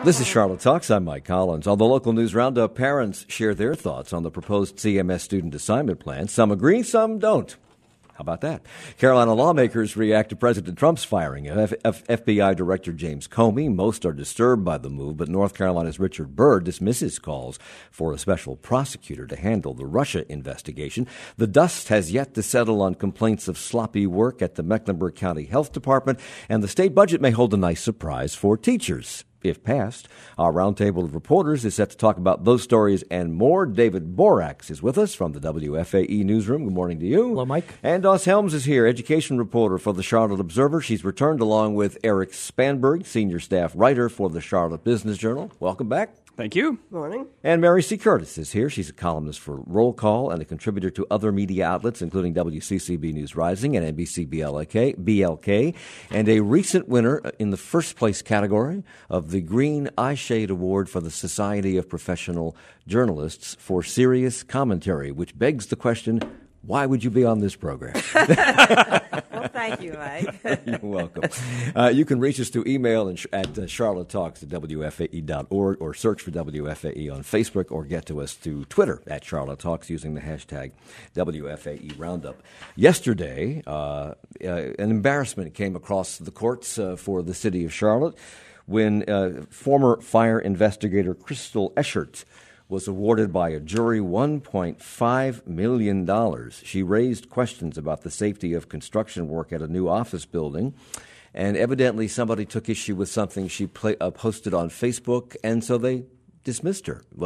This is Charlotte Talks. I'm Mike Collins. On the local news roundup, parents share their thoughts on the proposed CMS student assignment plan. Some agree, some don't. How about that? Carolina lawmakers react to President Trump's firing of FBI Director James Comey. Most are disturbed by the move, but North Carolina's Richard Burr dismisses calls for a special prosecutor to handle the Russia investigation. The dust has yet to settle on complaints of sloppy work at the Mecklenburg County Health Department, and the state budget may hold a nice surprise for teachers. If passed, our roundtable of reporters is set to talk about those stories and more. David Borax is with us from the WFAE newsroom. Good morning to you. Hello, Mike. And Doss Helms is here, education reporter for the Charlotte Observer. She's returned along with Eric Spanberg, senior staff writer for the Charlotte Business Journal. Welcome back. Thank you. Morning. And Mary C. Curtis is here. She's a columnist for Roll Call and a contributor to other media outlets, including WCCB News Rising and NBC BLK, and a recent winner in the first place category of the Green Eyeshade Award for the Society of Professional Journalists for serious commentary, which begs the question, why would you be on this program? Well, thank you, Mike. You're welcome. You can reach us through email at charlottetalks@wfae.org or search for WFAE on Facebook or get to us through Twitter at Charlotte Talks using the hashtag WFAE Roundup. Yesterday, an embarrassment came across the courts for the city of Charlotte when former fire investigator Crystal Eschert was awarded by a jury $1.5 million. She raised questions about the safety of construction work at a new office building, and evidently somebody took issue with something she posted on Facebook, and so they dismissed her. Well,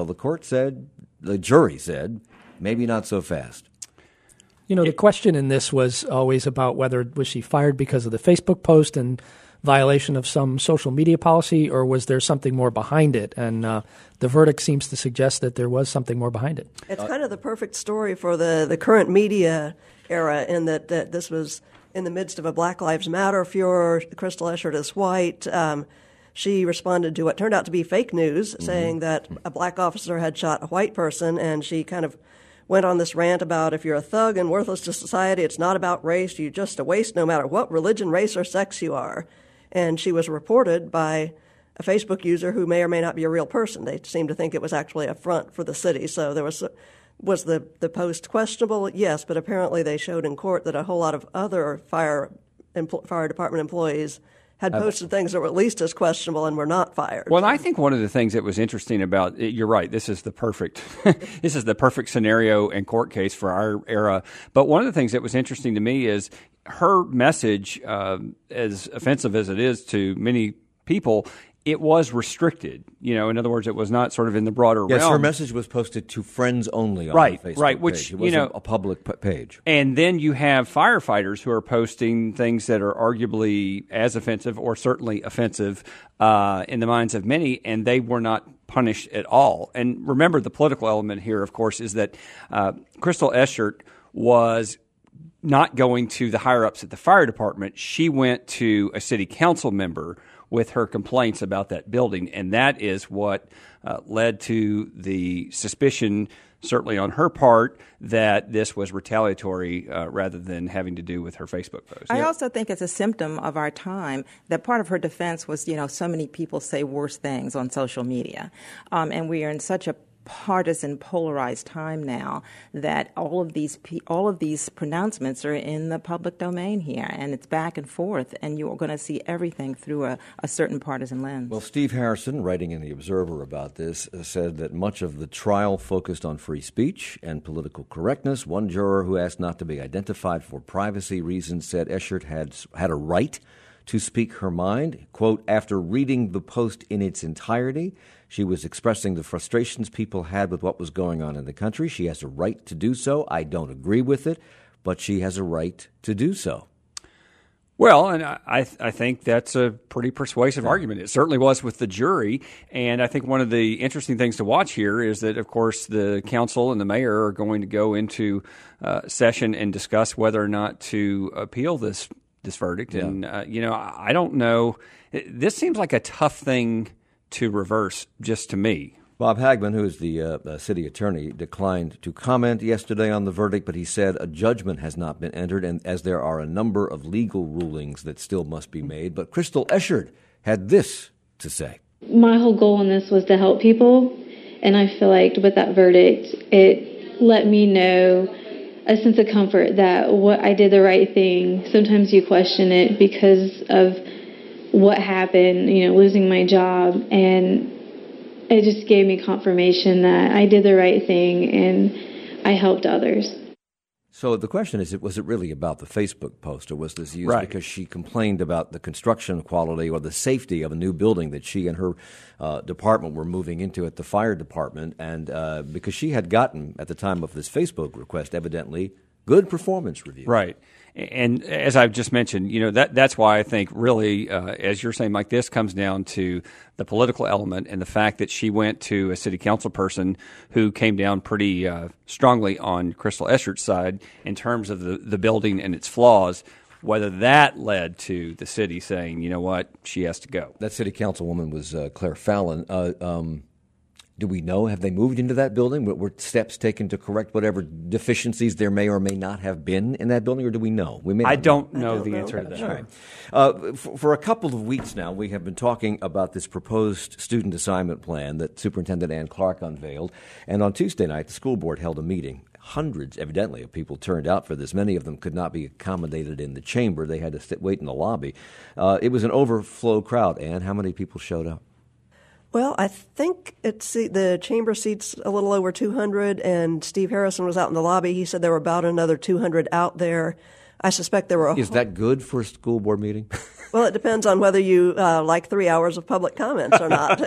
the jury said, maybe not so fast. You know, the question in this was always about was she fired because of the Facebook post and violation of some social media policy, or was there something more behind it? And the verdict seems to suggest that there was something more behind it. It's kind of the perfect story for the current media era in that this was in the midst of a Black Lives Matter furor. Crystal Eschert is white. She responded to what turned out to be fake news, saying that a black officer had shot a white person, and she kind of went on this rant about if you're a thug and worthless to society, it's not about race, you're just a waste no matter what religion, race, or sex you are. And she was reported by a Facebook user who may or may not be a real person. They seemed to think it was actually a front for the city. So there was the post questionable? Yes, but apparently they showed in court that a whole lot of other fire department employees had posted things that were at least as questionable and were not fired. Well, I think one of the things that was interesting about you're right. This is the perfect scenario and court case for our era. But one of the things that was interesting to me is her message, as offensive as it is to many people, it was restricted. You know, in other words, it was not sort of in the broader realm. Yes, her message was posted to friends only on the Facebook right, which, page. It wasn't a public page. And then you have firefighters who are posting things that are arguably as offensive or certainly offensive in the minds of many, and they were not punished at all. And remember, the political element here, of course, is that Crystal Eschert was not going to the higher-ups at the fire department. She went to a city council member with her complaints about that building, and that is what led to the suspicion, certainly on her part, that this was retaliatory rather than having to do with her Facebook post. I also think it's a symptom of our time that part of her defense was, so many people say worse things on social media, and we are in such a partisan, polarized time now that all of these pronouncements are in the public domain here, and it's back and forth, and you're going to see everything through a certain partisan lens. Well, Steve Harrison, writing in The Observer about this, said that much of the trial focused on free speech and political correctness. One juror who asked not to be identified for privacy reasons said Eschert had a right to speak her mind. Quote, after reading the post in its entirety, she was expressing the frustrations people had with what was going on in the country. She has a right to do so. I don't agree with it, but she has a right to do so. Well, and I think that's a pretty persuasive argument. It certainly was with the jury. And I think one of the interesting things to watch here is that, of course, the council and the mayor are going to go into session and discuss whether or not to appeal this verdict. Yeah. And, I don't know. This seems like a tough thing to reverse, just to me. Bob Hagman, who is the city attorney, declined to comment yesterday on the verdict, but he said a judgment has not been entered, and as there are a number of legal rulings that still must be made. But Crystal Eschert had this to say. My whole goal in this was to help people, and I feel like with that verdict, it let me know a sense of comfort that what I did the right thing. Sometimes you question it because of what happened, losing my job, and it just gave me confirmation that I did the right thing and I helped others. So the question is, was it really about the Facebook post, or was this used because she complained about the construction quality or the safety of a new building that she and her department were moving into at the fire department, and because she had gotten, at the time of this Facebook request, evidently good performance reviews. Right. And as I've just mentioned, that's why I think really, as you're saying, Mike, this comes down to the political element and the fact that she went to a city council person who came down pretty strongly on Crystal Eschert's side in terms of the building and its flaws, whether that led to the city saying, you know what, she has to go. That city councilwoman was Claire Fallon. Do we know, have they moved into that building? Were steps taken to correct whatever deficiencies there may or may not have been in that building, or do we know? I don't know the answer to that. All right. For a couple of weeks now, we have been talking about this proposed student assignment plan that Superintendent Ann Clark unveiled, and on Tuesday night, the school board held a meeting. Hundreds, evidently, of people turned out for this. Many of them could not be accommodated in the chamber. They had to wait in the lobby. It was an overflow crowd. Ann, how many people showed up? Well, I think the chamber seats a little over 200, and Steve Harrison was out in the lobby. He said there were about another 200 out there. I suspect there were. Is that good for a school board meeting? Well, it depends on whether you like 3 hours of public comments or not.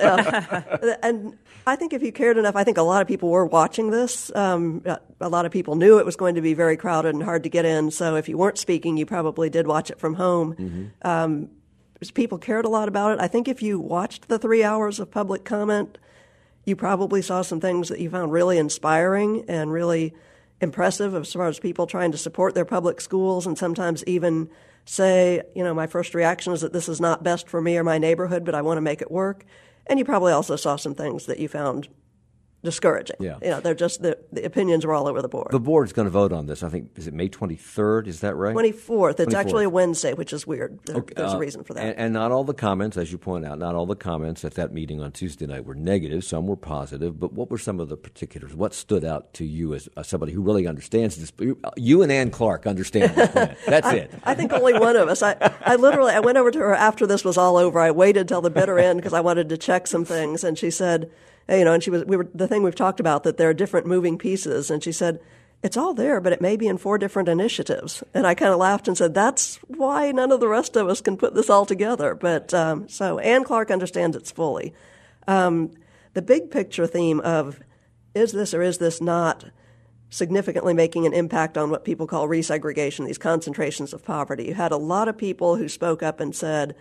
And I think if you cared enough, I think a lot of people were watching this. A lot of people knew it was going to be very crowded and hard to get in. So if you weren't speaking, you probably did watch it from home. Mm-hmm. People cared a lot about it. I think if you watched the 3 hours of public comment, you probably saw some things that you found really inspiring and really impressive as far as people trying to support their public schools and sometimes even say, my first reaction is that this is not best for me or my neighborhood, but I want to make it work. And you probably also saw some things that you found discouraging. Yeah. They're just the opinions are all over the board. The board's going to vote on this. I think, is it May 23rd? Is that right? 24th. It's actually a Wednesday, which is weird. There's a reason for that. And not all the comments, as you point out, not all the comments at that meeting on Tuesday night were negative. Some were positive. But what were some of the particulars? What stood out to you as somebody who really understands this? You and Ann Clark understand this plan. That's it. I think only one of us. I went over to her after this was all over. I waited till the bitter end because I wanted to check some things. And she said, and the thing we've talked about, that there are different moving pieces. And she said, it's all there, but it may be in 4 different initiatives. And I kind of laughed and said, that's why none of the rest of us can put this all together. But so Ann Clark understands it fully. The big picture theme of is this or is this not significantly making an impact on what people call resegregation, these concentrations of poverty. You had a lot of people who spoke up and said,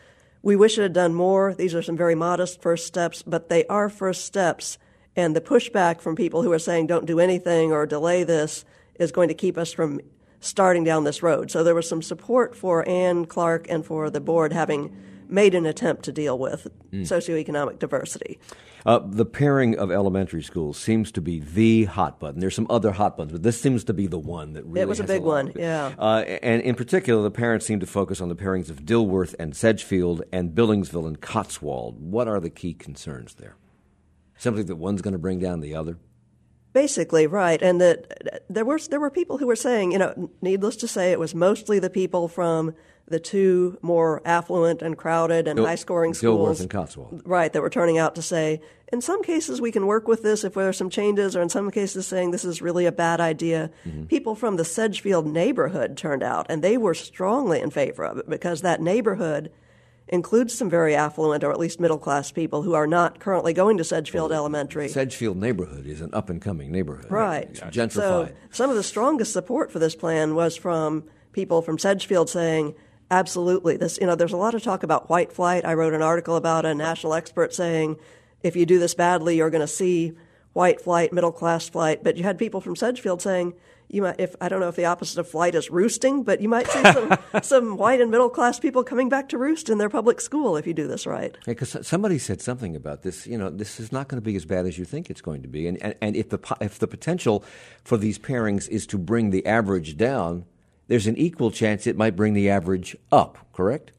we wish it had done more. These are some very modest first steps, but they are first steps. And the pushback from people who are saying don't do anything or delay this is going to keep us from starting down this road. So there was some support for Ann Clark and for the board having made an attempt to deal with socioeconomic diversity. The pairing of elementary schools seems to be the hot button. There's some other hot buttons, but this seems to be the one that really It was a big one, yeah. And in particular, the parents seem to focus on the pairings of Dilworth and Sedgefield and Billingsville and Cotswold. What are the key concerns there? Simply that one's going to bring down the other? Basically, right. And that there were people who were saying, needless to say, it was mostly the people from the 2 more affluent and crowded and high-scoring schools. Dilworth and Cotswold. Right, that were turning out to say, in some cases we can work with this if there are some changes, or in some cases saying this is really a bad idea. Mm-hmm. People from the Sedgefield neighborhood turned out, and they were strongly in favor of it because that neighborhood includes some very affluent or at least middle-class people who are not currently going to Sedgefield Elementary. Sedgefield neighborhood is an up-and-coming neighborhood. Right. It's gentrified. So some of the strongest support for this plan was from people from Sedgefield saying, absolutely. There's a lot of talk about white flight. I wrote an article about a national expert saying, if you do this badly, you're going to see white flight, middle-class flight. But you had people from Sedgefield saying, I don't know if the opposite of flight is roosting, but you might see some white and middle-class people coming back to roost in their public school if you do this right. Because somebody said something about this. This is not going to be as bad as you think it's going to be. And if the potential for these pairings is to bring the average down, there's an equal chance it might bring the average up, correct?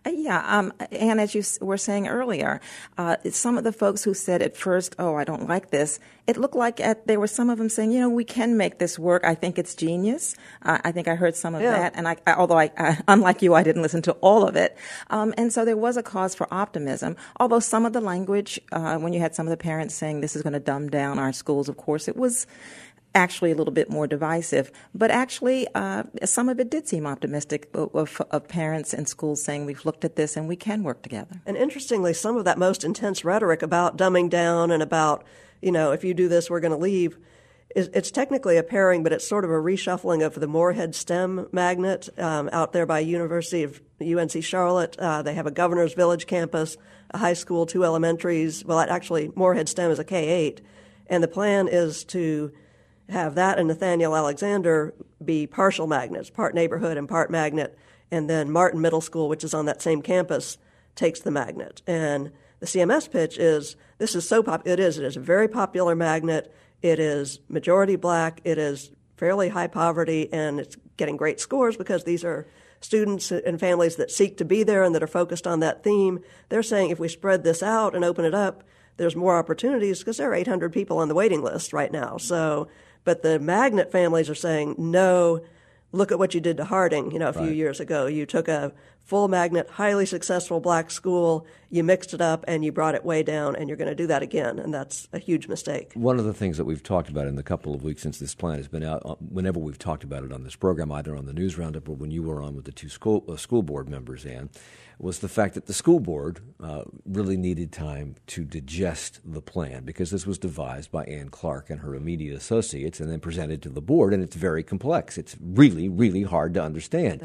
And as you were saying earlier, some of the folks who said at first, oh, I don't like this, it looked like there were some of them saying, we can make this work. I think it's genius. I think I heard some of that. And although unlike you, I didn't listen to all of it. And so there was a cause for optimism. Although some of the language, when you had some of the parents saying this is going to dumb down our schools, of course, it was actually a little bit more divisive. But actually, some of it did seem optimistic of parents and schools saying we've looked at this and we can work together. And interestingly, some of that most intense rhetoric about dumbing down and about, if you do this, we're going to leave, it's technically a pairing, but it's sort of a reshuffling of the Moorhead STEM magnet out there by University of UNC Charlotte. They have a Governor's Village campus, a high school, 2 elementaries. Well, actually, Moorhead STEM is a K-8. And the plan is to have that and Nathaniel Alexander be partial magnets, part neighborhood and part magnet, and then Martin Middle School, which is on that same campus, takes the magnet. And the CMS pitch is, this is so it is a very popular magnet. It is majority black. It is fairly high poverty, and it's getting great scores because these are students and families that seek to be there and that are focused on that theme. They're saying if we spread this out and open it up, there's more opportunities because there are 800 people on the waiting list right now. But the magnet families are saying, no, look at what you did to Harding, a few years ago. You took a full magnet, highly successful black school, you mixed it up, and you brought it way down, and you're going to do that again, and that's a huge mistake. One of the things that we've talked about in the couple of weeks since this plan has been out, whenever we've talked about it on this program, either on the News Roundup or when you were on with the 2 school board members, Ann, was the fact that the school board really needed time to digest the plan because this was devised by Ann Clark and her immediate associates and then presented to the board, and it's very complex. It's really, really hard to understand.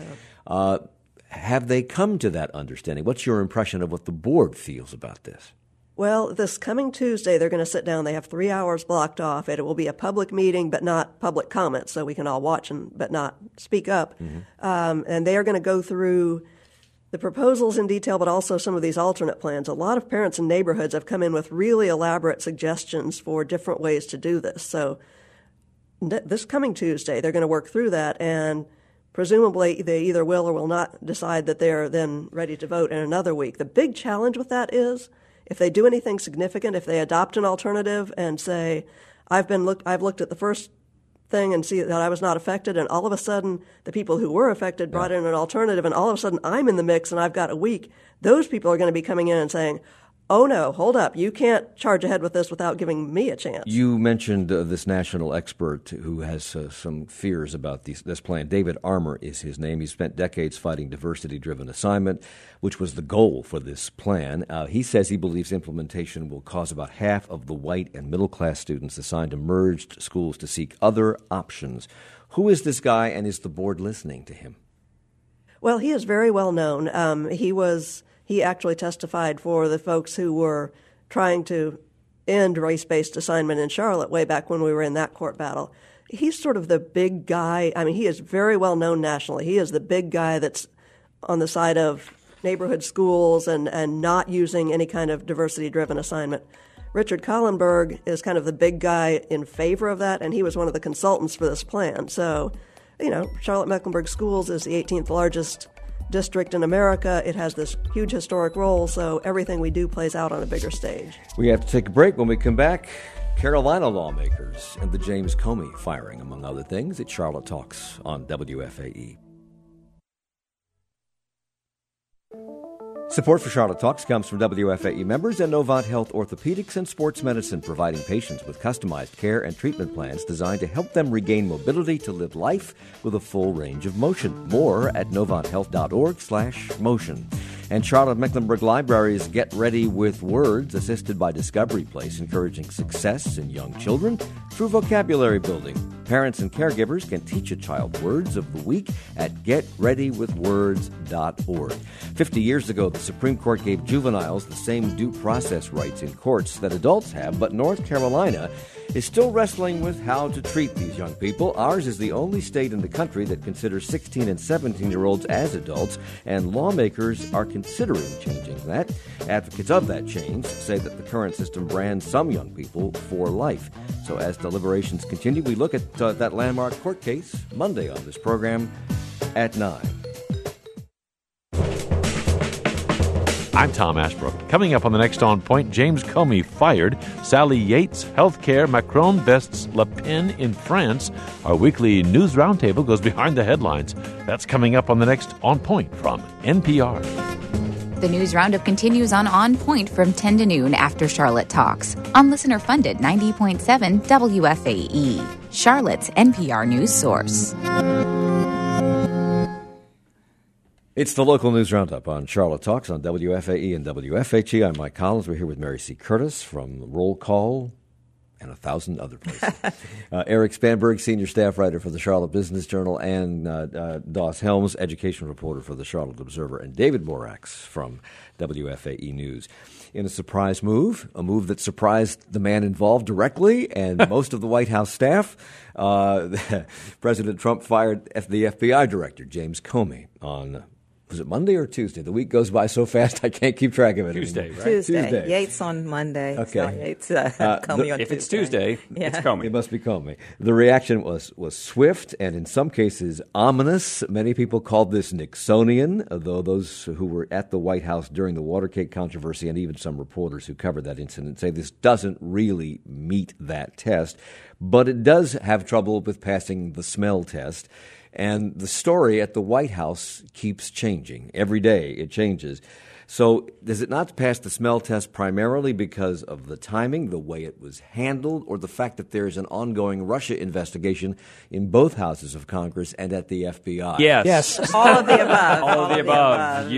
Have they come to that understanding? What's your impression of what the board feels about this? Well, this coming Tuesday, they're going to sit down. They have 3 hours blocked off. It will be a public meeting, but not public comment, so we can all watch but not speak up. Mm-hmm. And they are going to go through the proposals in detail, but also some of these alternate plans. A lot of parents in neighborhoods have come in with really elaborate suggestions for different ways to do this. So this coming Tuesday, they're going to work through that, and presumably they either will or will not decide that they're then ready to vote in another week. The big challenge with that is if they do anything significant, if they adopt an alternative and say, I've looked at the first thing and see that I was not affected, and all of a sudden the people who were affected brought in an alternative, and all of a sudden I'm in the mix and I've got a week, those people are going to be coming in and saying, oh no, hold up, you can't charge ahead with this without giving me a chance. You mentioned this national expert who has some fears about this plan. David Armour is his name. He spent decades fighting diversity-driven assignment, which was the goal for this plan. He says he believes implementation will cause about half of the white and middle-class students assigned to merged schools to seek other options. Who is this guy, and is the board listening to him? Well, he is very well known. He actually testified for the folks who were trying to end race-based assignment in Charlotte way back when we were in that court battle. He's sort of the big guy. I mean, he is very well known nationally. He is the big guy that's on the side of neighborhood schools and not using any kind of diversity-driven assignment. Richard Kahlenberg is kind of the big guy in favor of that, and he was one of the consultants for this plan. So, Charlotte-Mecklenburg Schools is the 18th largest district in America. It has this huge historic role, so everything we do plays out on a bigger stage. We have to take a break. When we come back, Carolina lawmakers and the James Comey firing, among other things, at Charlotte Talks on WFAE. Support for Charlotte Talks comes from WFAE members and Novant Health Orthopedics and Sports Medicine, providing patients with customized care and treatment plans designed to help them regain mobility to live life with a full range of motion. More at novanthealth.org/motion. And Charlotte-Mecklenburg Library's Get Ready with Words, assisted by Discovery Place, encouraging success in young children through vocabulary building. Parents and caregivers can teach a child words of the week at getreadywithwords.org. 50 years ago, the Supreme Court gave juveniles the same due process rights in courts that adults have, but North Carolina is still wrestling with how to treat these young people. Ours is the only state in the country that considers 16 and 17-year-olds as adults, and lawmakers are considering changing that. Advocates of that change say that the current system brands some young people for life. So as deliberations continue, we look at that landmark court case Monday on this program. at 9. I'm Tom Ashbrook. Coming up on the next On Point, James Comey fired, Sally Yates, healthcare, Macron bests Le Pen in France. Our weekly news roundtable goes behind the headlines. That's coming up on the next On Point from NPR. The news roundup continues on Point from 10 to noon after Charlotte Talks on listener-funded 90.7 WFAE, Charlotte's NPR news source. It's the local news roundup on Charlotte Talks on WFAE and WFHE. I'm Mike Collins. We're here with Mary C. Curtis from Roll Call and 1,000 other places. Eric Spanberg, senior staff writer for the Charlotte Business Journal, and Doss Helms, education reporter for the Charlotte Observer, and David Borax from WFAE News. In a surprise move, a move that surprised the man involved directly and most of the White House staff, President Trump fired the FBI director, James Comey, on... Was it Monday or Tuesday? The week goes by so fast I can't keep track of it Tuesday, anymore. right? Tuesday. Yates on Monday. Okay. Yates, Comey on if Tuesday. it's Tuesday, it's Comey. It must be Comey. The reaction was swift and in some cases ominous. Many people called this Nixonian, though those who were at the White House during the Watergate controversy and even some reporters who covered that incident say this doesn't really meet that test. But it does have trouble with passing the smell test. And the story at the White House keeps changing. Every day it changes. So does it not pass the smell test primarily because of the timing, the way it was handled, or the fact that there is an ongoing Russia investigation in both houses of Congress and at the FBI? Yes. All of the above. All of the above.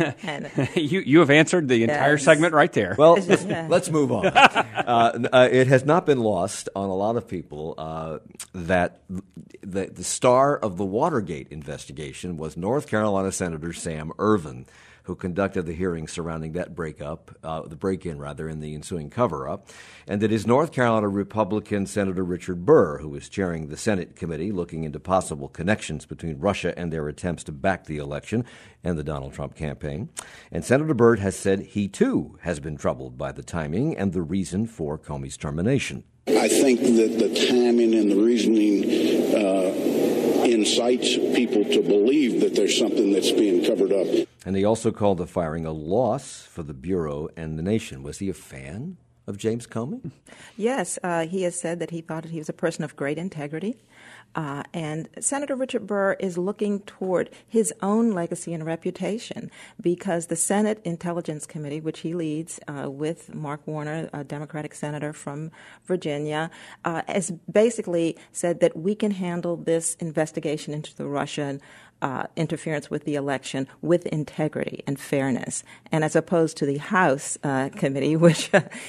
You have answered the entire segment right there. Well, let's move on. It has not been lost on a lot of people that the star of the Watergate investigation was North Carolina Senator Sam Ervin, who conducted the hearings surrounding that the break-in in the ensuing cover-up, and it is North Carolina Republican Senator Richard Burr, who is chairing the Senate committee looking into possible connections between Russia and their attempts to back the election and the Donald Trump campaign. And Senator Burr has said he, too, has been troubled by the timing and the reason for Comey's termination. I think that the timing and the reasoning incites people to believe that there's something that's being covered up. And he also called the firing a loss for the Bureau and the nation. Was he a fan of James Comey? Yes, he has said that he thought that he was a person of great integrity. And Senator Richard Burr is looking toward his own legacy and reputation because the Senate Intelligence Committee, which he leads with Mark Warner, a Democratic senator from Virginia, has basically said that we can handle this investigation into the Russian interference with the election with integrity and fairness, and as opposed to the House committee, which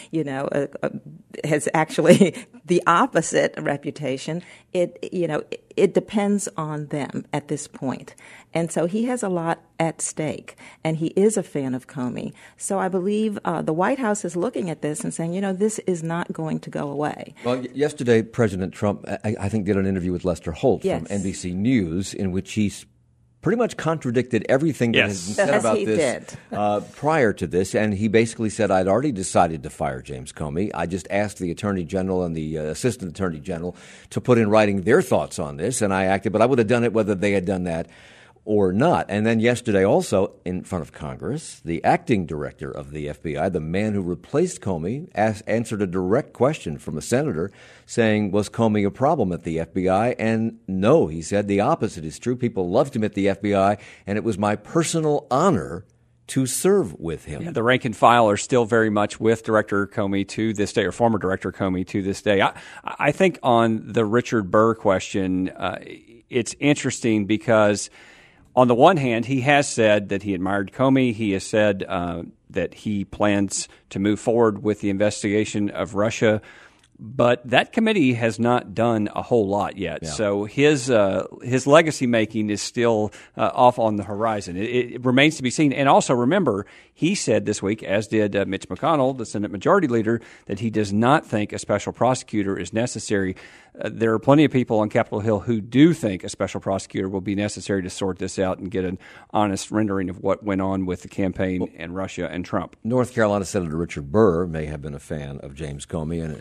has actually the opposite reputation. It depends on them at this point, and so he has a lot at stake, and he is a fan of Comey. So I believe the White House is looking at this and saying, this is not going to go away. Well, yesterday President Trump, I think, did an interview with Lester Holt from NBC News, in which he pretty much contradicted everything that has been said about this prior to this. And he basically said, I'd already decided to fire James Comey. I just asked the Attorney General and the Assistant Attorney General to put in writing their thoughts on this, and I acted. But I would have done it whether they had done that or not. And then yesterday also, in front of Congress, the acting director of the FBI, the man who replaced Comey, answered a direct question from a senator saying, was Comey a problem at the FBI? And no, he said, the opposite is true. People loved him at the FBI, and it was my personal honor to serve with him. Yeah, the rank and file are still very much with Director Comey to this day, or former Director Comey to this day. I think on the Richard Burr question, it's interesting because on the one hand, he has said that he admired Comey. He has said that he plans to move forward with the investigation of Russia. But that committee has not done a whole lot yet. Yeah. So his legacy making is still off on the horizon. It remains to be seen. And also remember, he said this week, as did Mitch McConnell, the Senate Majority Leader, that he does not think a special prosecutor is necessary. There are plenty of people on Capitol Hill who do think a special prosecutor will be necessary to sort this out and get an honest rendering of what went on with the campaign and Russia and Trump. North Carolina Senator Richard Burr may have been a fan of James Comey and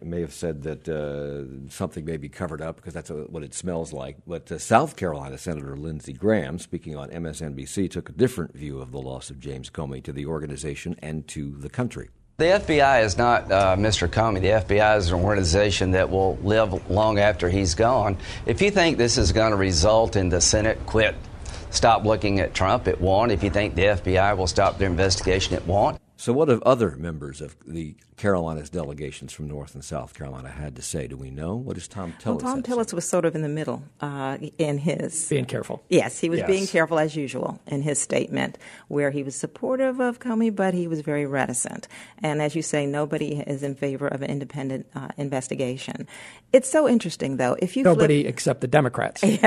may have said that something may be covered up because that's what it smells like. But South Carolina Senator Lindsey Graham, speaking on MSNBC, took a different view of the loss of James Comey to the organization and to the country. The FBI is not Mr. Comey. The FBI is an organization that will live long after he's gone. If you think this is going to result in the Senate stop looking at Trump, it won't. If you think the FBI will stop their investigation, it won't. So what have other members of the Carolinas delegations from North and South Carolina had to say? Do we know? What does Tom Tillis Well, Tom Tillis was sort of in the middle in his... Being careful. Yes, he was being careful as usual in his statement, where he was supportive of Comey, but he was very reticent. And as you say, nobody is in favor of an independent investigation. It's so interesting, though. If you Nobody except the Democrats. The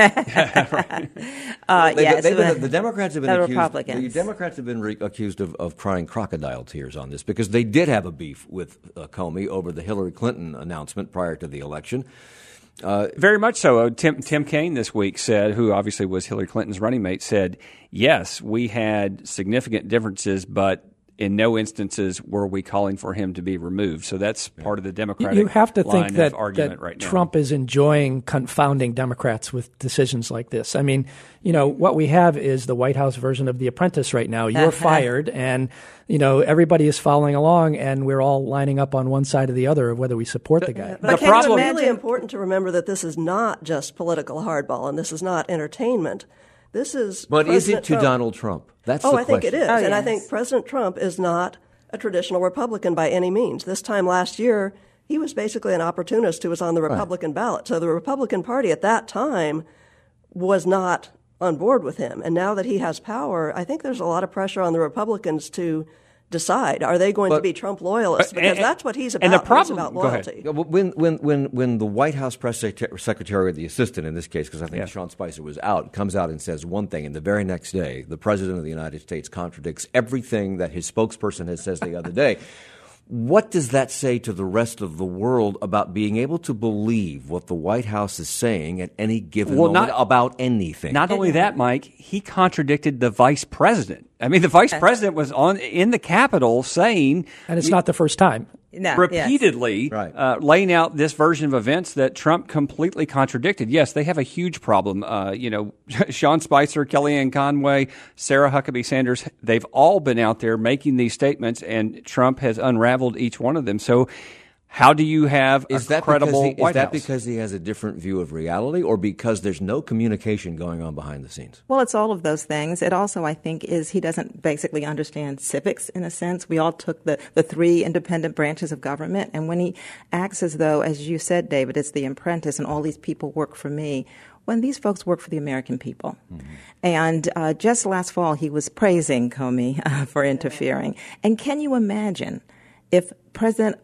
Democrats have been accused. The Democrats have been accused of crying crocodile tears on this because they did have a beef with Comey over the Hillary Clinton announcement prior to the election. Very much so. Tim Kaine this week said, who obviously was Hillary Clinton's running mate, said, yes, we had significant differences, but in no instances were we calling for him to be removed. So that's part of the Democratic you have to think that, argument right now. Trump is enjoying confounding Democrats with decisions like this. I mean, what we have is the White House version of The Apprentice right now. You're fired, and everybody is following along, and we're all lining up on one side or the other of whether we support the guy. But it's really important to remember that this is not just political hardball, and this is not entertainment. This is But President is it to Trump. Donald Trump? That's the question. I think it is. Oh, and yes. I think President Trump is not a traditional Republican by any means. This time last year, he was basically an opportunist who was on the Republican ballot. So the Republican Party at that time was not on board with him. And now that he has power, I think there's a lot of pressure on the Republicans to decide, are they going to be Trump loyalists? Because that's what he's about. And the problem, he's about loyalty. When the White House press secretary or the assistant in this case, because I think Sean Spicer was out, comes out and says one thing, and the very next day, the President of the United States contradicts everything that his spokesperson has said the other day. What does that say to the rest of the world about being able to believe what the White House is saying at any given moment about anything? Not only that, Mike, he contradicted the vice president. I mean, the vice president was in the Capitol saying... And it's not the first time. Repeatedly laying out this version of events that Trump completely contradicted. Yes, they have a huge problem. Sean Spicer, Kellyanne Conway, Sarah Huckabee Sanders, they've all been out there making these statements, and Trump has unraveled each one of them. So how do you have a credible White House? Is that because he has a different view of reality, or because there's no communication going on behind the scenes? Well, it's all of those things. It also, I think, is he doesn't basically understand civics in a sense. We all took the three independent branches of government, and when he acts as though, as you said, David, it's the apprentice and all these people work for me, when these folks work for the American people. Mm-hmm. And just last fall, he was praising Comey for interfering. And can you imagine if President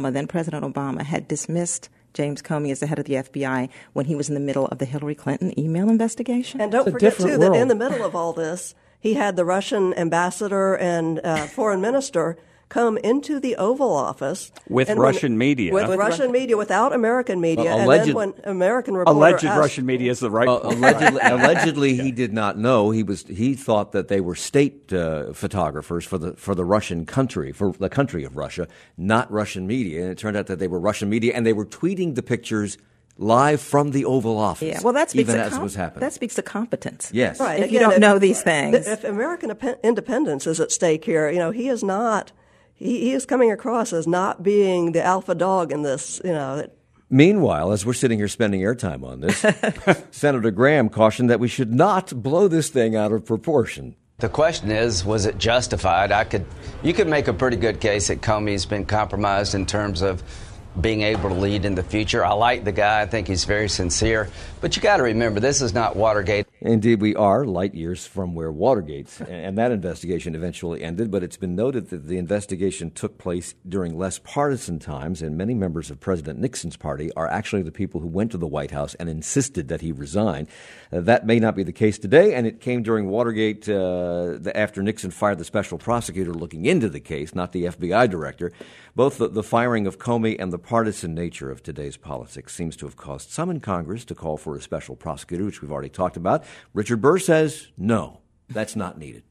Obama, had dismissed James Comey as the head of the FBI when he was in the middle of the Hillary Clinton email investigation? And don't forget, too, that in the middle of all this, he had the Russian ambassador and foreign minister come into the Oval Office with Russian media, without American media, and then when American reporter asked, Russian media is the right. Allegedly, he did not know. He thought that they were state photographers for the Russian country, for the country of Russia, not Russian media. And it turned out that they were Russian media, and they were tweeting the pictures live from the Oval Office. Yeah, well, that speaks even as it was happening. That speaks to competence. Yes, right. If you don't know these things, if American independence is at stake here, he is not. He is coming across as not being the alpha dog in this, Meanwhile, as we're sitting here spending airtime on this, Senator Graham cautioned that we should not blow this thing out of proportion. The question is, was it justified? You could make a pretty good case that Comey's been compromised in terms of being able to lead in the future. I like the guy. I think he's very sincere. But you got to remember, this is not Watergate. Indeed, we are light years from where Watergate and that investigation eventually ended, but it's been noted that the investigation took place during less partisan times, and many members of President Nixon's party are actually the people who went to the White House and insisted that he resign. That may not be the case today, and it came during Watergate after Nixon fired the special prosecutor looking into the case, not the FBI director. Both the firing of Comey and the partisan nature of today's politics seems to have caused some in Congress to call for a special prosecutor, which we've already talked about. Richard Burr says, no, that's not needed.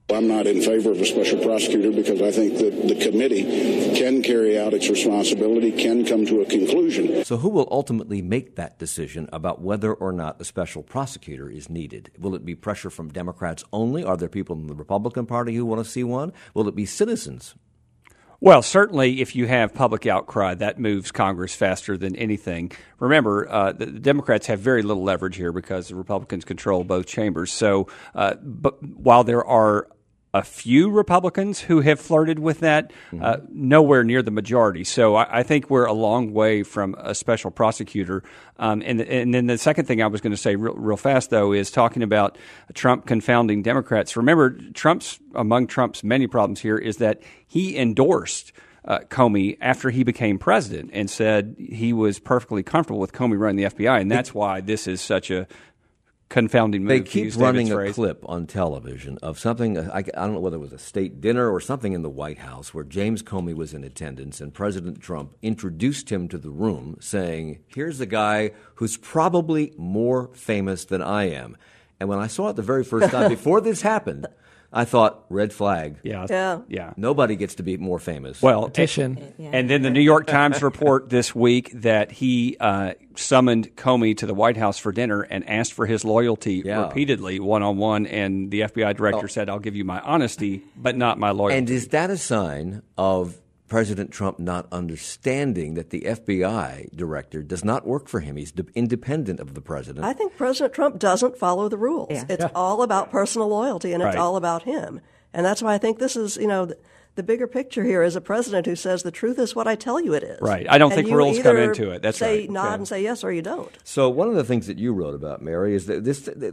I'm not in favor of a special prosecutor because I think that the committee can carry out its responsibility, can come to a conclusion. So who will ultimately make that decision about whether or not a special prosecutor is needed? Will it be pressure from Democrats only? Are there people in the Republican Party who want to see one? Will it be citizens? Well, certainly if you have public outcry, that moves Congress faster than anything. Remember, the Democrats have very little leverage here because the Republicans control both chambers. So but while there are a few Republicans who have flirted with that, nowhere near the majority. So I think we're a long way from a special prosecutor. And then the second thing I was going to say real fast, though, is talking about Trump confounding Democrats. Remember, among Trump's many problems here is that he endorsed Comey after he became president and said he was perfectly comfortable with Comey running the FBI. And that's why this is such a confounding move. They keep running a clip on television of something, I don't know whether it was a state dinner or something in the White House, where James Comey was in attendance and President Trump introduced him to the room saying, here's a guy who's probably more famous than I am. And when I saw it the very first time before this happened, I thought, red flag. Yeah. Nobody gets to be more famous. Well, and then the New York Times report this week that he summoned Comey to the White House for dinner and asked for his loyalty repeatedly, one-on-one, and the FBI director said, I'll give you my honesty, but not my loyalty. And is that a sign of President Trump not understanding that the FBI director does not work for him? He's independent of the president. I think President Trump doesn't follow the rules. It's all about personal loyalty, and it's all about him. And that's why I think this is, the bigger picture here is a president who says the truth is what I tell you it is. Right. I don't think rules come into it. That's right. Nod and say yes or you don't. So one of the things that you wrote about, Mary, is that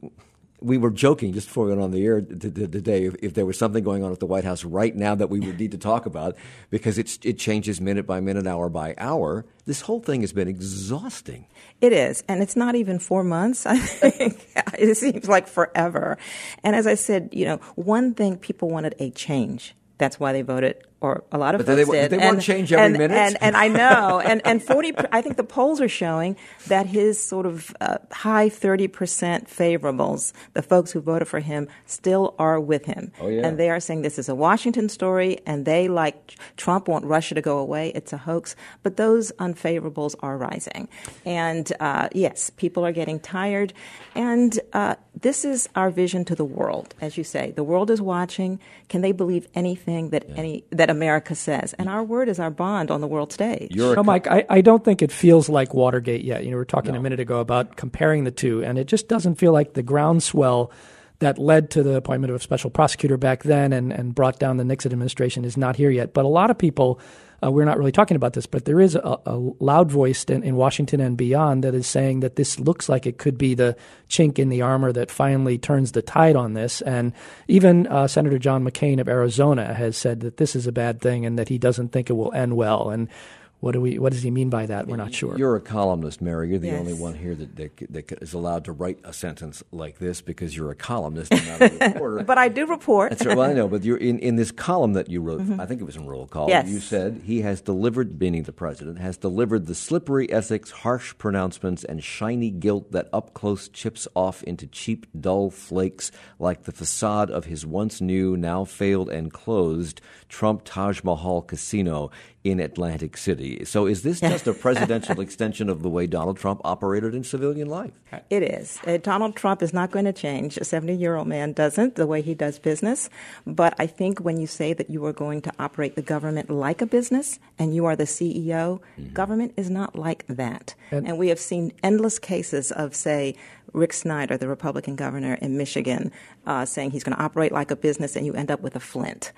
we were joking just before we went on the air today if there was something going on at the White House right now that we would need to talk about, because it changes minute by minute, hour by hour. This whole thing has been exhausting. It is, and it's not even 4 months. I think it seems like forever. And as I said, one thing, people wanted a change. That's why they voted, or a lot of folks did. They want change every minute. And I know. And 40, I think the polls are showing that his sort of high 30% favorables, the folks who voted for him, still are with him. Oh, yeah. And they are saying this is a Washington story, and they, like Trump, want Russia to go away. It's a hoax. But those unfavorables are rising. And yes, people are getting tired. And this is our vision to the world, as you say. The world is watching. Can they believe anything that America says? And our word is our bond on the world stage. Mike, I don't think it feels like Watergate yet. We were talking a minute ago about comparing the two, and it just doesn't feel like the groundswell that led to the appointment of a special prosecutor back then and brought down the Nixon administration is not here yet. But a lot of people, we're not really talking about this, but there is a loud voice in Washington and beyond that is saying that this looks like it could be the chink in the armor that finally turns the tide on this. And even Senator John McCain of Arizona has said that this is a bad thing and that he doesn't think it will end well. And what does he mean by that? We're not sure. You're a columnist, Mary. You're the only one here that is allowed to write a sentence like this because you're a columnist and not a reporter. But I do report. That's right. Well, I know, but you're in this column that you wrote, I think it was in Roll Call, you said he has delivered, meaning the president, has delivered the slippery ethics, harsh pronouncements, and shiny guilt that up close chips off into cheap, dull flakes like the facade of his once new, now failed and closed Trump Taj Mahal casino in Atlantic City. So is this just a presidential extension of the way Donald Trump operated in civilian life? It is. Donald Trump is not going to change. A 70-year-old man doesn't, the way he does business. But I think when you say that you are going to operate the government like a business and you are the CEO, government is not like that. And we have seen endless cases of, say, Rick Snyder, the Republican governor in Michigan, saying he's going to operate like a business, and you end up with a Flint.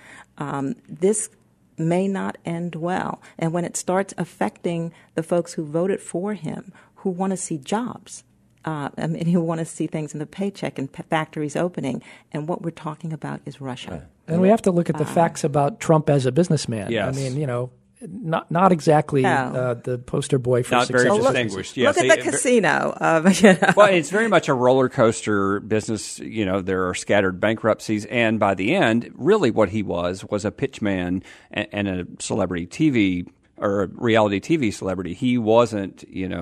This may not end well. And when it starts affecting the folks who voted for him, who want to see jobs, and who want to see things in the paycheck and factories opening, and what we're talking about is Russia. And we have to look at the facts about Trump as a businessman. Yes. I mean, not exactly the poster boy for not success. very distinguished. Yes. Look at the casino. Well, it's very much a roller coaster business. There are scattered bankruptcies, and by the end, really what he was a pitch man and a celebrity TV or a reality TV celebrity. He wasn't,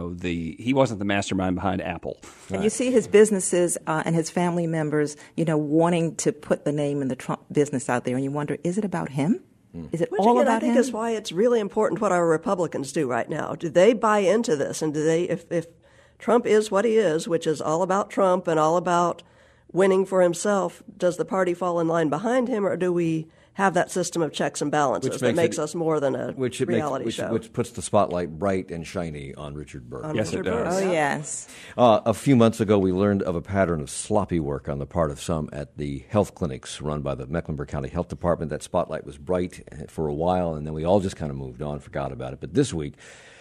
he wasn't the mastermind behind Apple. And you see his businesses and his family members, wanting to put the name in the Trump business out there, and you wonder, is it about him? Is it all about him? I think is why it's really important what our Republicans do right now. Do they buy into this? And do they, if Trump is what he is, which is all about Trump and all about winning for himself, does the party fall in line behind him, or do we have that system of checks and balances that makes us more than a reality show? Which puts the spotlight bright and shiny on Richard Burr. Yes, it does. Oh, yes. A few months ago, we learned of a pattern of sloppy work on the part of some at the health clinics run by the Mecklenburg County Health Department. That spotlight was bright for a while, and then we all just kind of moved on, forgot about it. But this week,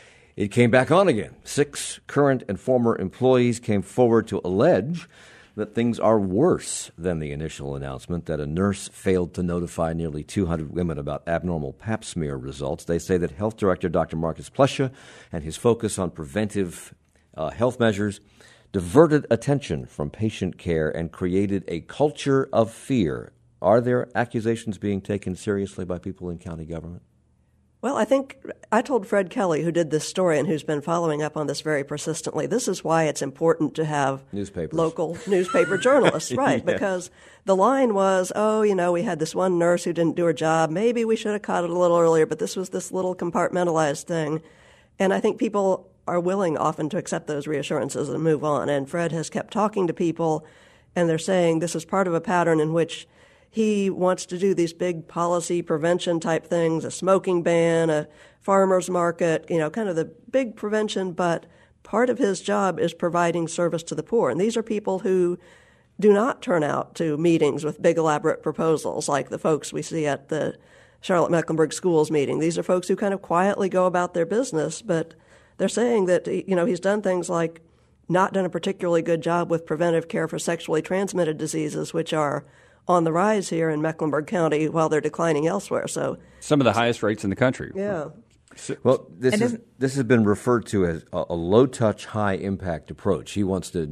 it came back on again. 6 current and former employees came forward to allege that things are worse than the initial announcement that a nurse failed to notify nearly 200 women about abnormal pap smear results. They say that Health Director Dr. Marcus Plescia and his focus on preventive health measures diverted attention from patient care and created a culture of fear. Are there accusations being taken seriously by people in county government? Well, I think I told Fred Kelly, who did this story and who's been following up on this very persistently, this is why it's important to have local newspaper journalists, right? Yeah. Because the line was, we had this one nurse who didn't do her job. Maybe we should have caught it a little earlier, but this was this little compartmentalized thing. And I think people are willing often to accept those reassurances and move on. And Fred has kept talking to people, and they're saying this is part of a pattern in which he wants to do these big policy prevention type things, a smoking ban, a farmer's market, kind of the big prevention, but part of his job is providing service to the poor. And these are people who do not turn out to meetings with big elaborate proposals like the folks we see at the Charlotte Mecklenburg Schools meeting. These are folks who kind of quietly go about their business, but they're saying that, he's done things like not done a particularly good job with preventive care for sexually transmitted diseases, which are on the rise here in Mecklenburg County while they're declining elsewhere. So some of the highest rates in the country. Yeah. Well, this has been referred to as a low-touch, high-impact approach. He wants to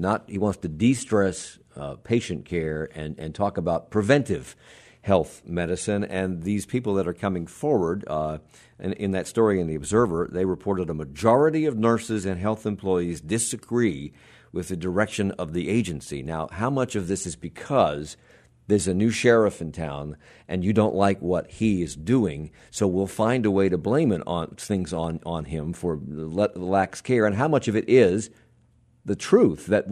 de-stress patient care and talk about preventive health medicine. And these people that are coming forward, in that story in The Observer, they reported a majority of nurses and health employees disagree with the direction of the agency. Now, how much of this is because there's a new sheriff in town, and you don't like what he is doing, so we'll find a way to blame it on him for lax care, and how much of it is the truth that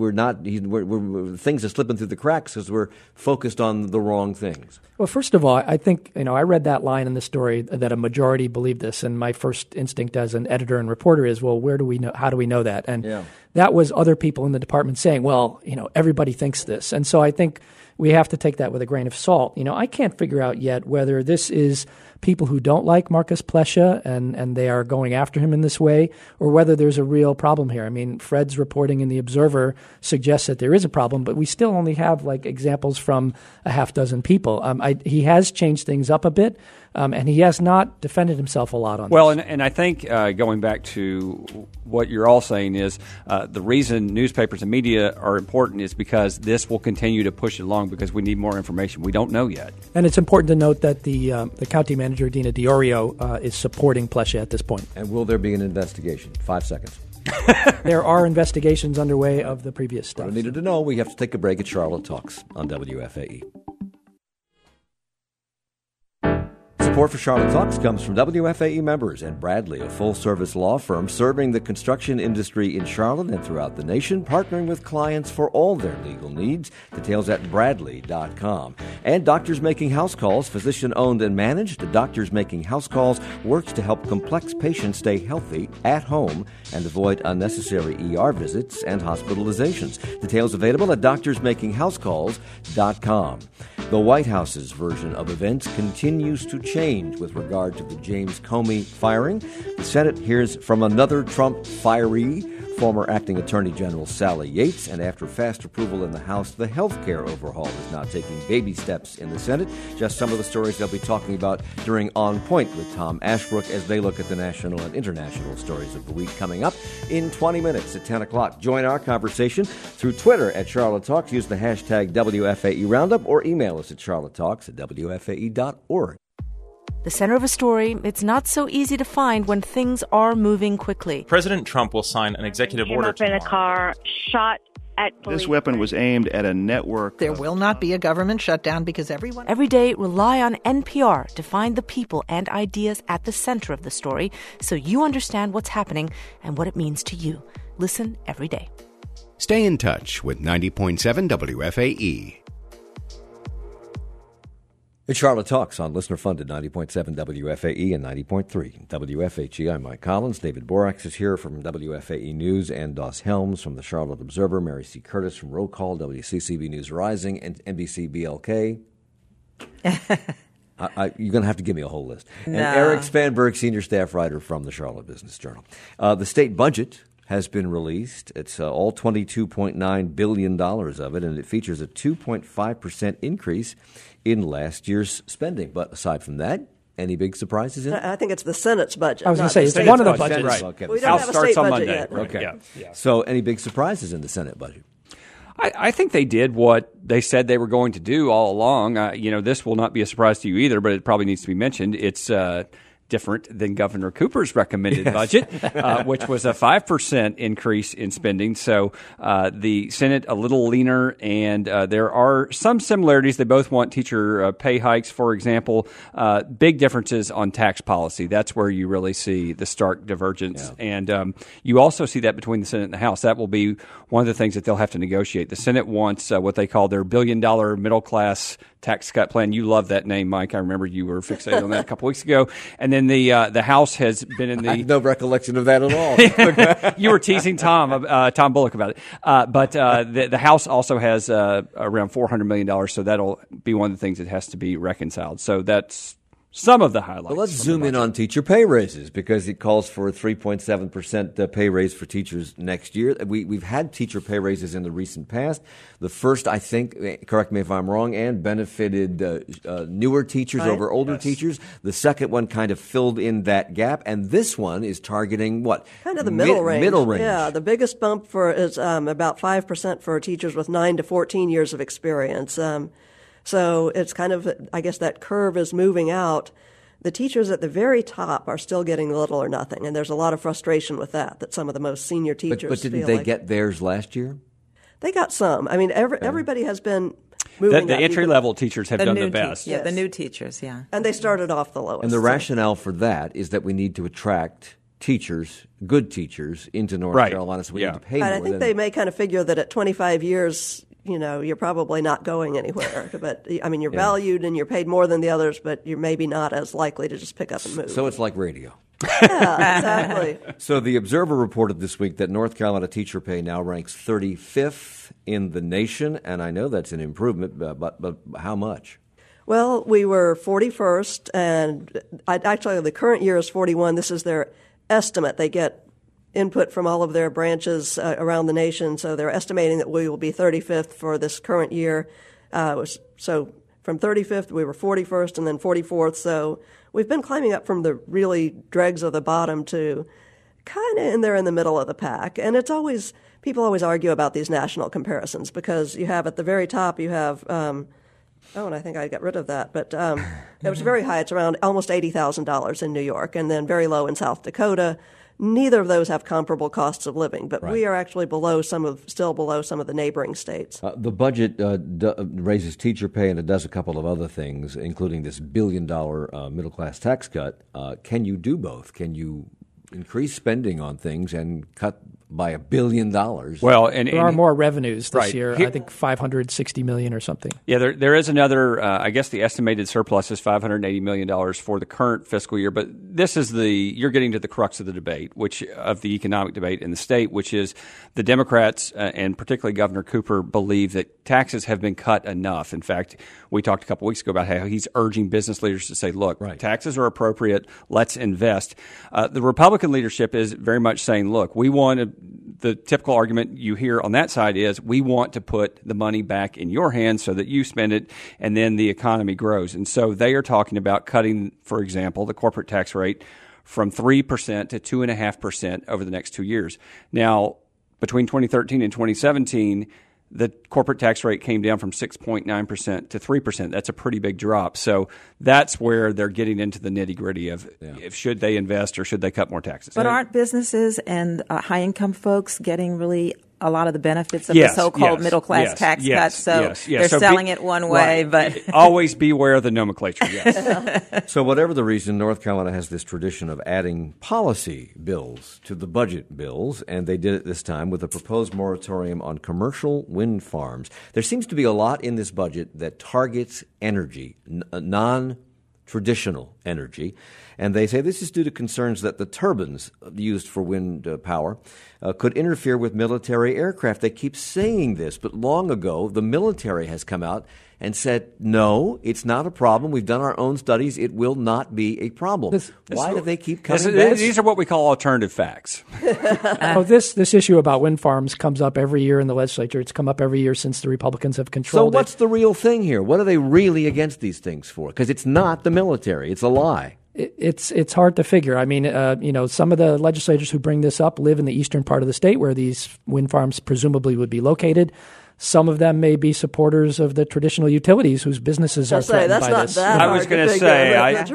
we're things are slipping through the cracks because we're focused on the wrong things. Well, first of all, I think I read that line in the story that a majority believe this, and my first instinct as an editor and reporter is, well, where do we know? How do we know that? And that was other people in the department saying, well, everybody thinks this, and so I think we have to take that with a grain of salt. I can't figure out yet whether this is people who don't like Marcus Plescia and they are going after him in this way, or whether there's a real problem here. I mean, Fred's reporting in The Observer suggests that there is a problem, but we still only have examples from a half dozen people. He has changed things up a bit, and he has not defended himself a lot on this. Well, and I think going back to what you're all saying is the reason newspapers and media are important is because this will continue to push it along because we need more information. We don't know yet. And it's important to note that the county manager, Dina DiOrio, is supporting Plescia at this point. And will there be an investigation? 5 seconds. There are investigations underway of the previous stuff. I needed to know. We have to take a break at Charlotte Talks on WFAE. Support for Charlotte Talks comes from WFAE members and Bradley, a full-service law firm serving the construction industry in Charlotte and throughout the nation, partnering with clients for all their legal needs. Details at Bradley.com. And Doctors Making House Calls, physician-owned and managed. Doctors Making House Calls works to help complex patients stay healthy at home and avoid unnecessary ER visits and hospitalizations. Details available at DoctorsMakingHouseCalls.com. The White House's version of events continues to change with regard to the James Comey firing. The Senate hears from another Trump firee, former acting Attorney General Sally Yates, and after fast approval in the House, the health care overhaul is now taking baby steps in the Senate. Just some of the stories they'll be talking about during On Point with Tom Ashbrook as they look at the national and international stories of the week coming up in 20 minutes at 10 o'clock. Join our conversation through Twitter at Charlotte Talks. Use the hashtag WFAE Roundup or email us at charlottetalks@wfae.org. The center of a story, it's not so easy to find when things are moving quickly. President Trump will sign an executive order tomorrow. In a car, shot at police. This weapon was aimed at a network. There will not be a government shutdown because everyone... Every day, rely on NPR to find the people and ideas at the center of the story so you understand what's happening and what it means to you. Listen every day. Stay in touch with 90.7 WFAE. It's Charlotte Talks on listener-funded 90.7 WFAE and 90.3 WFHE. I'm Mike Collins. David Borax is here from WFAE News, and Doss Helms from the Charlotte Observer, Mary C. Curtis from Roll Call, WCCB News Rising, and NBC BLK. You're going to have to give me a whole list. And Eric Spanberg, senior staff writer from the Charlotte Business Journal. The state budget has been released. It's all $22.9 billion of it, and it features a 2.5% increase in last year's spending. But aside from that, any big surprises in it? I think it's the Senate's budget. I was going to say, it's one of the budgets. Right. Okay. We don't have a state budget yet. Okay. Yeah. So any big surprises in the Senate budget? I think they did what they said they were going to do all along. This will not be a surprise to you either, but it probably needs to be mentioned. It's different than Governor Cooper's recommended budget, which was a 5% increase in spending. So the Senate a little leaner, and there are some similarities. They both want teacher pay hikes, for example. Big differences on tax policy. That's where you really see the stark divergence. Yeah. And you also see that between the Senate and the House. That will be one of the things that they'll have to negotiate. The Senate wants what they call their $1 billion middle-class tax cut plan. You love that name, Mike. I remember you were fixated on that a couple weeks ago. And then the House has been in the... I have no recollection of that at all. You were teasing Tom Bullock about it. But the House also has around $400 million, so that'll be one of the things that has to be reconciled. So that's some of the highlights. Well, let's zoom in on teacher pay raises, because it calls for a 3.7% pay raise for teachers next year. We've had teacher pay raises in the recent past. The first, I think, correct me if I'm wrong, Ann, benefited newer teachers over older teachers. The second one kind of filled in that gap, and this one is targeting what? Kind of the middle range. Middle range. Yeah, the biggest bump is about 5% for teachers with 9 to 14 years of experience. So it's kind of, I guess that curve is moving out. The teachers at the very top are still getting little or nothing, and there's a lot of frustration with that some of the most senior teachers But didn't they get theirs last year? They got some. I mean, everybody has been moving. The entry-level teachers have done the best. Yeah, the new teachers, yeah. And they started off the lowest. And the rationale for that is that we need to attract teachers, good teachers, into North Carolina, so we need to pay more. I think they may kind of figure that at 25 years, you're probably not going anywhere. But, I mean, you're valued and you're paid more than the others, but you're maybe not as likely to just pick up and move. So it's like radio. Yeah, exactly. So the Observer reported this week that North Carolina teacher pay now ranks 35th in the nation, and I know that's an improvement, but how much? Well, we were 41st, and actually the current year is 41. This is their estimate. They get input from all of their branches around the nation, so they're estimating that we will be 35th for this current year. So from 35th, we were 41st, and then 44th. So we've been climbing up from the really dregs of the bottom to kind of in there in the middle of the pack. And it's always, people always argue about these national comparisons, because you have at the very top, you have, and I think I got rid of that, but it was very high. It's around almost $80,000 in New York, and then very low in South Dakota. Neither of those have comparable costs of living, but we are actually still below some of the neighboring states. The budget raises teacher pay, and it does a couple of other things, including this $1 billion middle-class tax cut. Can you do both? Can you increase spending on things and cut by $1 billion? Well, there are more revenues this year. I think $560 million or something. Yeah, there is another. I guess the estimated surplus is $580 million for the current fiscal year. But this is you're getting to the crux of the debate, of the economic debate in the state, which is the Democrats and particularly Governor Cooper believe that taxes have been cut enough. In fact, we talked a couple weeks ago about how he's urging business leaders to say, look, taxes are appropriate. Let's invest. The Republican leadership is very much saying, look, we want to. The typical argument you hear on that side is we want to put the money back in your hands so that you spend it and then the economy grows. And so they are talking about cutting, for example, the corporate tax rate from 3% to 2.5% over the next 2 years. Now, between 2013 and 2017, the corporate tax rate came down from 6.9% to 3%. That's a pretty big drop. So that's where they're getting into the nitty-gritty of if should they invest or should they cut more taxes. But aren't businesses and high-income folks getting really a lot of the benefits of the so-called middle-class tax cuts? So they're selling it one way, but always beware of the nomenclature, yes. So whatever the reason, North Carolina has this tradition of adding policy bills to the budget bills, and they did it this time with a proposed moratorium on commercial wind farms. There seems to be a lot in this budget that targets energy, non-traditional energy, and they say this is due to concerns that the turbines used for wind power could interfere with military aircraft. They keep saying this, but long ago the military has come out and said, no, it's not a problem. We've done our own studies. It will not be a problem. Why do they keep coming back? These are what we call alternative facts. This issue about wind farms comes up every year in the legislature. It's come up every year since the Republicans have controlled it. So what's the real thing here? What are they really against these things for? Because it's not the military. It's a lie. It's hard to figure. I mean, some of the legislators who bring this up live in the eastern part of the state where these wind farms presumably would be located. Some of them may be supporters of the traditional utilities whose businesses are threatened by this. I was going to say,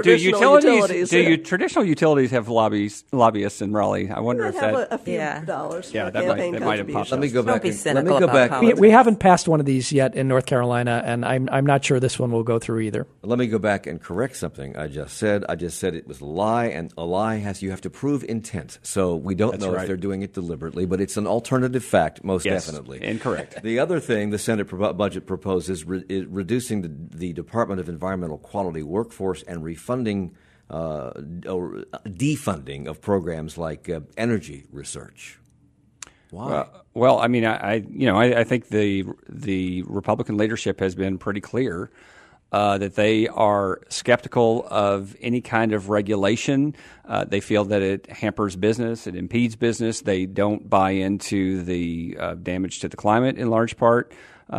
do traditional utilities have lobbyists in Raleigh? I wonder if that a few dollars. Yeah, that might have popped up. Let me go back. Don't be cynical about politics. We haven't passed one of these yet in North Carolina, and I'm not sure this one will go through either. Let me go back and correct something I just said. I just said it was a lie, and a lie you have to prove intent. So we don't know if they're doing it deliberately, but it's an alternative fact, most definitely. Incorrect. The other thing the Senate budget proposes is reducing the Department of Environmental Quality workforce and refunding or defunding of programs like energy research. Why? Well, I mean, I think the Republican leadership has been pretty clear that they are skeptical of any kind of regulation. They feel that it hampers business, it impedes business. They don't buy into the damage to the climate in large part.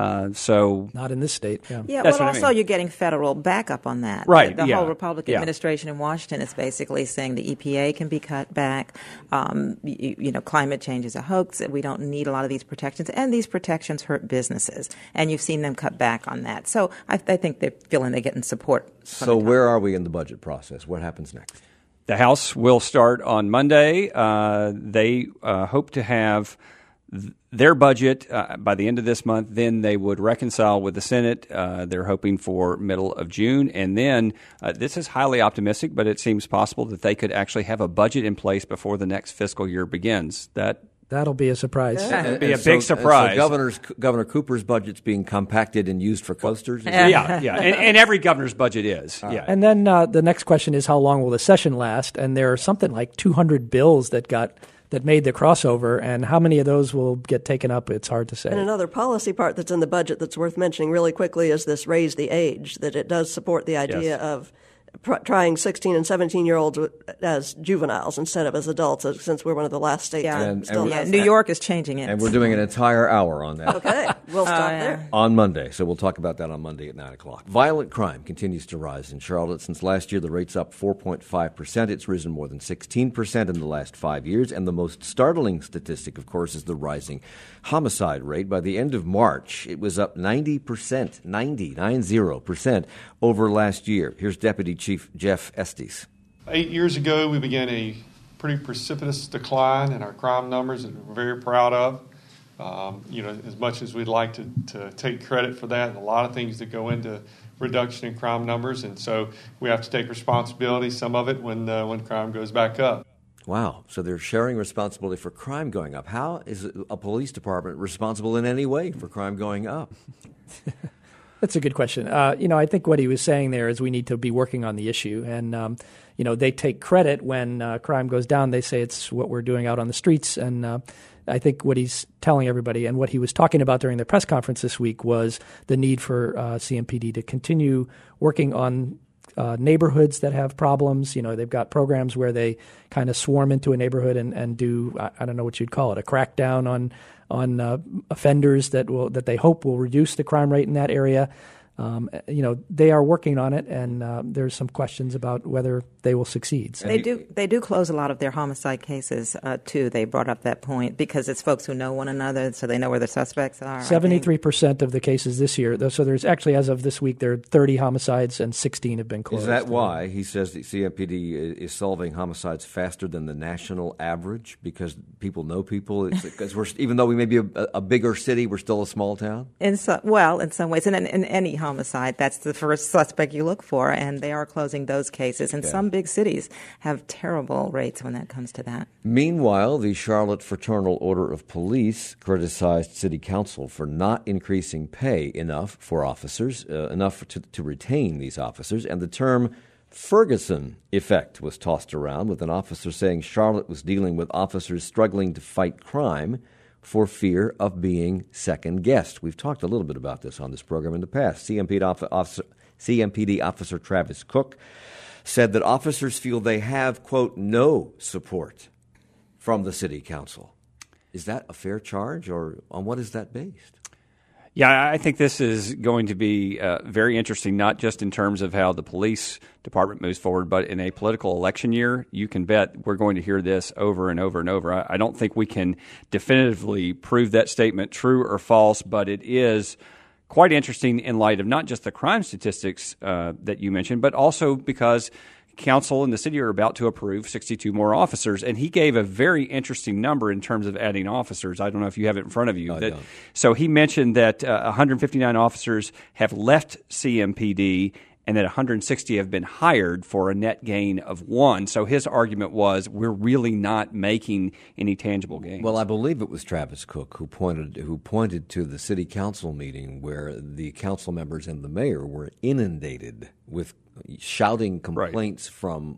So not in this state. Yeah. Well, also you're getting federal backup on that. Right. The whole Republican administration in Washington is basically saying the EPA can be cut back. Climate change is a hoax. We don't need a lot of these protections, and these protections hurt businesses. And you've seen them cut back on that. So I think they're feeling they're getting support. So where are we in the budget process? What happens next? The House will start on Monday. They hope to have their budget by the end of this month. Then they would reconcile with the Senate. They're hoping for middle of June. And then this is highly optimistic, but it seems possible that they could actually have a budget in place before the next fiscal year begins. That'll be a surprise. It'll be a big surprise. So Governor Cooper's budget's being compacted and used for coasters? Yeah. And every governor's budget is. Yeah. And then the next question is, how long will the session last? And there are something like 200 bills that made the crossover, and how many of those will get taken up, it's hard to say. And another policy part that's in the budget that's worth mentioning really quickly is this raise the age, that it does support the idea of trying 16 and 17-year-olds as juveniles instead of as adults, since we're one of the last states. New York is changing it. And we're doing an entire hour on that. Okay, we'll stop there. On Monday, so we'll talk about that on Monday at 9 o'clock. Violent crime continues to rise in Charlotte. Since last year, the rate's up 4.5%. It's risen more than 16% in the last 5 years. And the most startling statistic, of course, is the rising homicide rate. By the end of March, it was up 90% over last year. Here's Deputy Chief Jeff Estes. 8 years ago, we began a pretty precipitous decline in our crime numbers that we're very proud of. As much as we'd like to take credit for that, and a lot of things that go into reduction in crime numbers, and so we have to take responsibility, some of it, when crime goes back up. Wow. So they're sharing responsibility for crime going up. How is a police department responsible in any way for crime going up? That's a good question. I think what he was saying there is we need to be working on the issue. And, they take credit when crime goes down. They say it's what we're doing out on the streets. And I think what he's telling everybody and what he was talking about during the press conference this week was the need for CMPD to continue working on neighborhoods that have problems. They've got programs where they kind of swarm into a neighborhood and do, I don't know what you'd call it, a crackdown on offenders that they hope will reduce the crime rate in that area. they are working on it, and there's some questions about whether they will succeed. So. They do close a lot of their homicide cases, too. They brought up that point because it's folks who know one another, so they know where the suspects are. 73% of the cases this year. So there's actually, as of this week, there are 30 homicides and 16 have been closed. Is that why he says the CMPD is solving homicides faster than the national average? Because people know people? Because even though we may be a bigger city, we're still a small town? In some ways. In any homicide, that's the first suspect you look for, and they are closing those cases. And some big cities have terrible rates when that comes to that. Meanwhile, the Charlotte Fraternal Order of Police criticized City Council for not increasing pay enough for officers, enough to retain these officers, and the term Ferguson effect was tossed around, with an officer saying Charlotte was dealing with officers struggling to fight crime for fear of being second-guessed. We've talked a little bit about this on this program in the past. CMPD officer Travis Cook said that officers feel they have, quote, no support from the city council. Is that a fair charge, or on what is that based? Yeah, I think this is going to be very interesting, not just in terms of how the police department moves forward, but in a political election year, you can bet we're going to hear this over and over and over. I don't think we can definitively prove that statement true or false, but it is quite interesting in light of not just the crime statistics that you mentioned, but also because council and the city are about to approve 62 more officers, and he gave a very interesting number in terms of adding officers. I don't know if you have it in front of you. So he mentioned that 159 officers have left CMPD and that 160 have been hired for a net gain of 1. So his argument was we're really not making any tangible gains. Well, I believe it was Travis Cook who pointed to the city council meeting where the council members and the mayor were inundated with shouting complaints from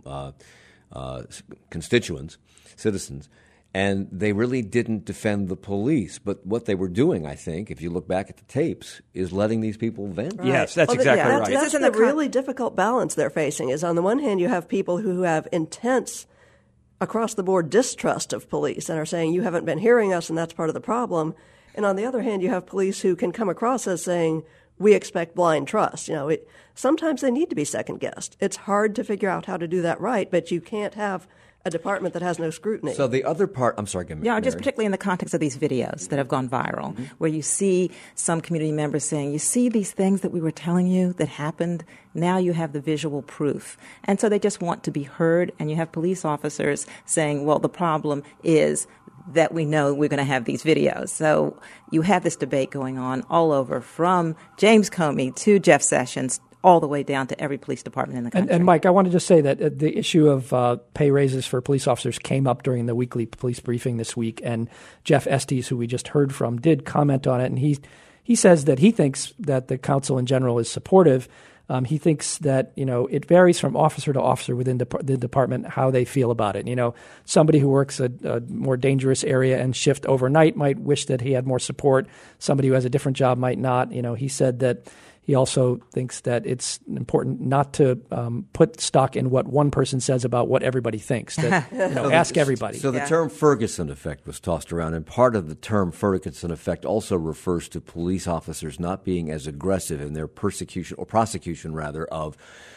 constituents, citizens, and they really didn't defend the police. But what they were doing, I think, if you look back at the tapes, is letting these people vent. Right. Yes, that's exactly right. That's the really difficult balance they're facing, is on the one hand you have people who have intense across-the-board distrust of police and are saying, you haven't been hearing us and that's part of the problem. And on the other hand, you have police who can come across as saying, we expect blind trust. Sometimes they need to be second-guessed. It's hard to figure out how to do that right, but you can't have a department that has no scrutiny. So the other part, I'm sorry, Mary. Just particularly in the context of these videos that have gone viral, where you see some community members saying, you see these things that we were telling you that happened, now you have the visual proof. And so they just want to be heard, and you have police officers saying, well, the problem is that we know we're going to have these videos. So you have this debate going on all over, from James Comey to Jeff Sessions, all the way down to every police department in the country. And Mike, I want to just say that the issue of pay raises for police officers came up during the weekly police briefing this week, and Jeff Estes, who we just heard from, did comment on it, and he says that he thinks that the council in general is supportive. He thinks that, it varies from officer to officer within the department how they feel about it. Somebody who works a more dangerous area and shift overnight might wish that he had more support. Somebody who has a different job might not. He said that he also thinks that it's important not to put stock in what one person says about what everybody thinks. That, ask everybody. So the term Ferguson effect was tossed around, and part of the term Ferguson effect also refers to police officers not being as aggressive in their persecution or prosecution, rather, of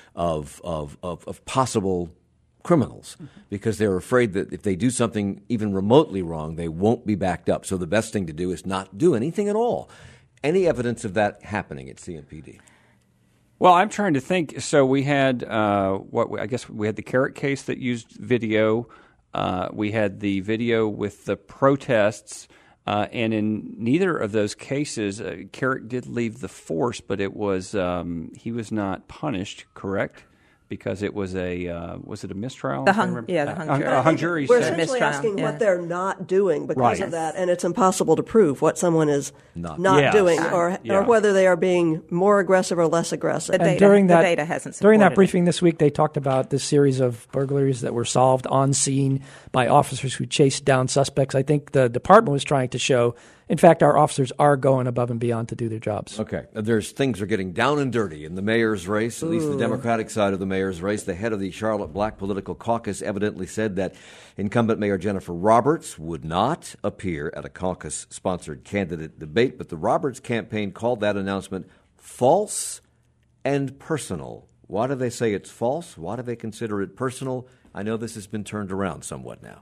possible criminals, because they're afraid that if they do something even remotely wrong, they won't be backed up. So the best thing to do is not do anything at all. Any evidence of that happening at CMPD? Well, I'm trying to think. So we had I guess we had the Carrick case that used video. We had the video with the protests, and in neither of those cases, Carrick did leave the force, but it was he was not punished. Correct? Because it was was it a mistrial? The hung jury. We're essentially asking what they're not doing because of that, and it's impossible to prove what someone is not doing, or whether they are being more aggressive or less aggressive. And during that briefing this week, they talked about this series of burglaries that were solved on scene by officers who chased down suspects. I think the department was trying to show, in fact, our officers are going above and beyond to do their jobs. Okay. Things are getting down and dirty in the mayor's race, at least the Democratic side of the mayor's race. The head of the Charlotte Black Political Caucus evidently said that incumbent Mayor Jennifer Roberts would not appear at a caucus-sponsored candidate debate, but the Roberts campaign called that announcement false and personal. Why do they say it's false? Why do they consider it personal? I know this has been turned around somewhat now.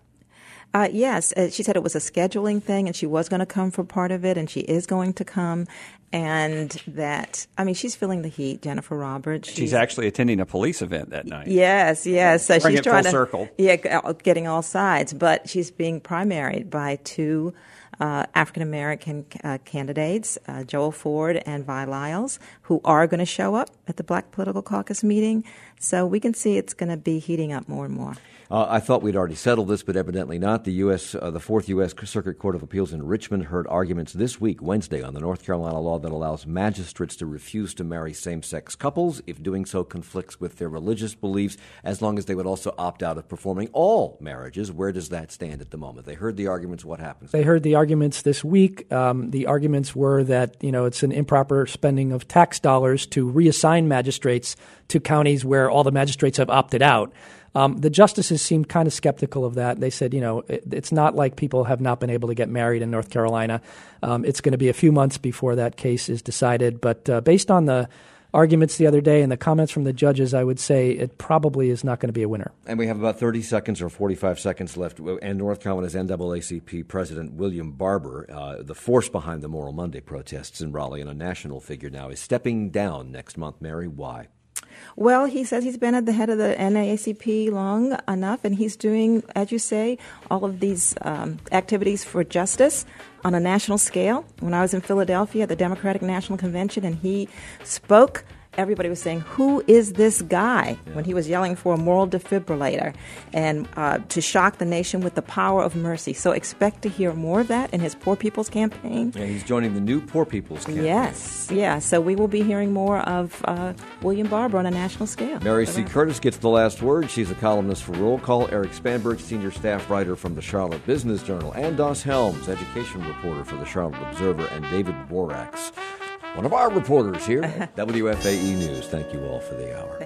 Yes, she said it was a scheduling thing, and she was going to come for part of it, and she is going to come. And that, I mean, she's feeling the heat, Jennifer Roberts. She's actually attending a police event that night. Yes. So Bring she's it trying full to, circle. getting all sides. But she's being primaried by two African-American candidates, Joel Ford and Vi Lyles, who are going to show up at the Black Political Caucus meeting. So we can see it's going to be heating up more and more. I thought we'd already settled this, but evidently not. The Fourth U.S. Circuit Court of Appeals in Richmond heard arguments this week, Wednesday, on the North Carolina law that allows magistrates to refuse to marry same-sex couples if doing so conflicts with their religious beliefs, as long as they would also opt out of performing all marriages. Where does that stand at the moment? They heard the arguments. What happens? They heard the arguments this week. The arguments were that, it's an improper spending of tax dollars to reassign magistrates to counties where all the magistrates have opted out. The justices seemed kind of skeptical of that. They said, it's not like people have not been able to get married in North Carolina. It's going to be a few months before that case is decided. But based on the arguments the other day and the comments from the judges, I would say it probably is not going to be a winner. And we have about 30 seconds or 45 seconds left. And North Carolina's NAACP President William Barber, the force behind the Moral Monday protests in Raleigh and a national figure now, is stepping down next month. Mary, why? Well, he says he's been at the head of the NAACP long enough, and he's doing, as you say, all of these activities for justice on a national scale. When I was in Philadelphia at the Democratic National Convention and he spoke, everybody was saying, who is this guy? When he was yelling for a moral defibrillator and to shock the nation with the power of mercy. So expect to hear more of that in his Poor People's Campaign. Yeah, he's joining the new Poor People's Campaign. Yes, yeah. So we will be hearing more of William Barber on a national scale. Mary C. Curtis gets the last word. She's a columnist for Roll Call. Eric Spanberg, senior staff writer from the Charlotte Business Journal. And Doss Helms, education reporter for the Charlotte Observer. And David Borax, one of our reporters here at WFAE News. Thank you all for the hour.